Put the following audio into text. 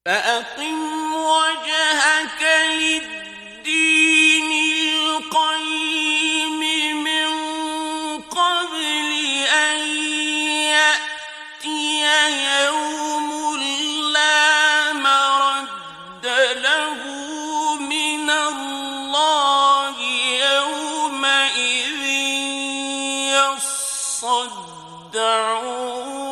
فأقم وجهك للدين القيم من قبل أن يأتي يوم لا مرد له من الله يومئذ يصدعون